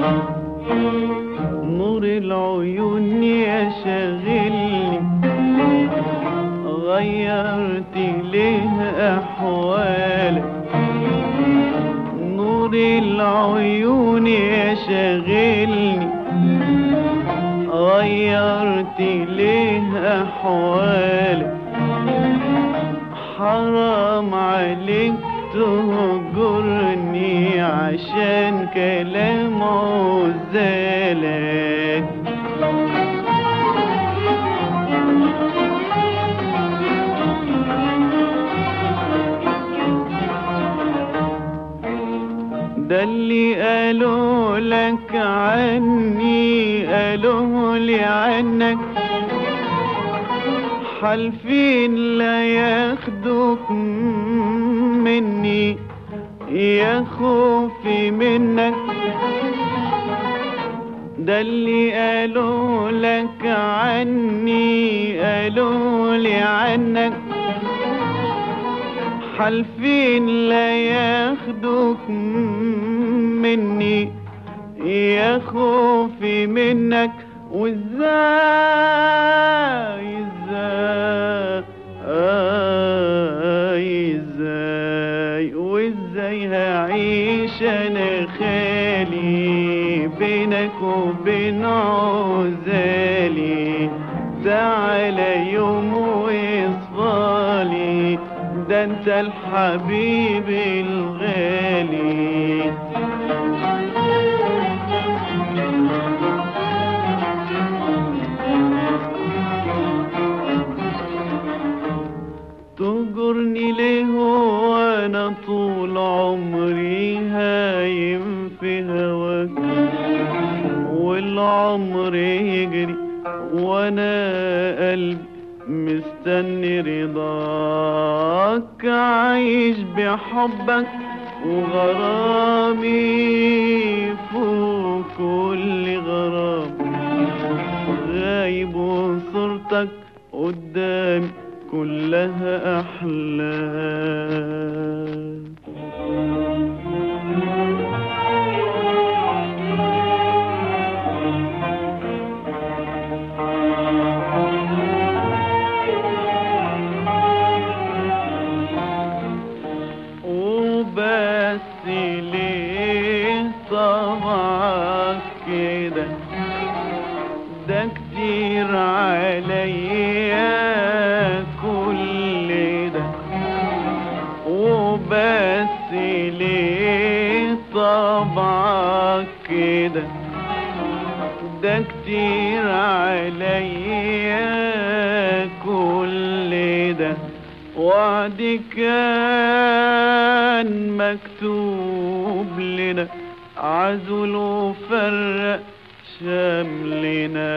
نور العيون يا شاغلني، غيرت ليه أحوالك. نور العيون يا شاغلني، غيرت ليه أحوالك. حرام عليك تهجرني عشان كلام عزالك. ده اللي قالوا لك عني قالوا لي عنك، حالفين لا ياخدوك مني يا خوفي منك. ده اللي قالوا لك عني قالوا لي عنك، حالفين لا ياخدوك مني يا خوفي منك. وازاي وازاي هعيش انا خالي بينك وبين عزالي. تعالى يوم وصفالي، ده انت الحبيب الغالي. تهجرني ليه وانا طول عمري هايم في هواك، والعمر يجري وانا قلبي مستني رضاك. عايش بحبك وغرامي فوق كل غرام، غايب وصورتك قدامي كلها أحلام. وبس ليه طبعك كده، ده كتير عليا كل ده. وبس ليه طبعك كده، ده كتير عليا كل ده. وعد كان مكتوب لنا عزل وفرق شملنا.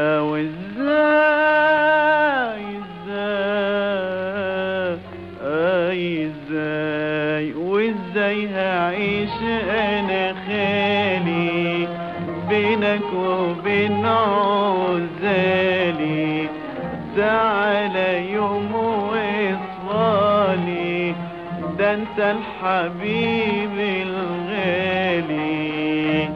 وازاي هعيش انا خالي بينك وبين عزالي. تعالى يوم وصفالي، ده انت الحبيب الغالي.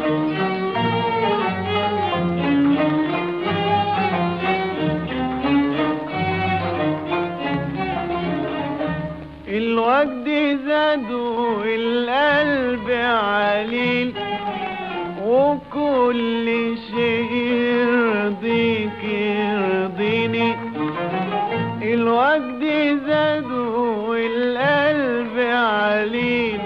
الوجد زاد والقلب عليل، وكل شيء يرضيك يرضيني. الوجد زاد والقلب عليل،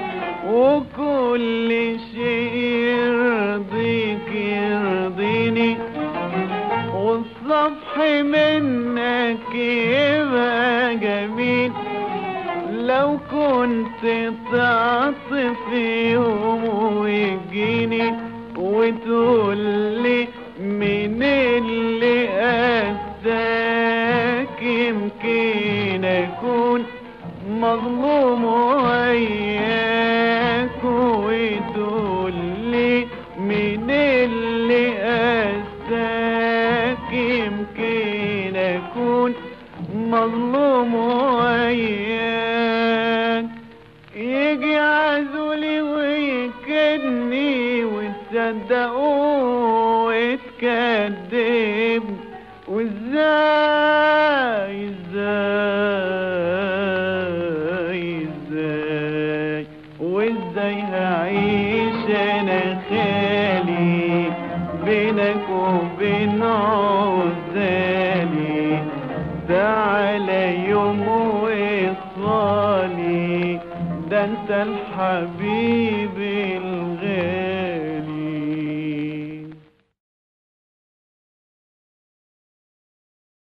وكل شيء يرضيك يرضيني. والصفح منك يبقى جميل لو كنت تعطف يوم ويجيني وتقولي من اللي أذاك. يمكن أكون مظلوم وياك، وتقولي من اللي أذاك. يمكن أكون مظلوم وياك. يجي عزولي ويكدني صدقوا اتكذب، وازاي وازاي هعيش انا خالي بينك وبين عزالي، تعالى يوم وصالي، ده انت الحبيب الغالي.